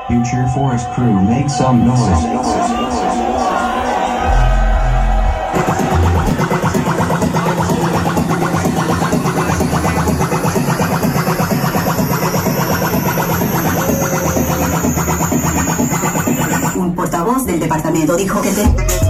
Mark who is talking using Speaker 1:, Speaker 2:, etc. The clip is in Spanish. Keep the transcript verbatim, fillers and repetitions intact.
Speaker 1: Future Forest crew, make some noise.
Speaker 2: Un portavoz del departamento dijo que te...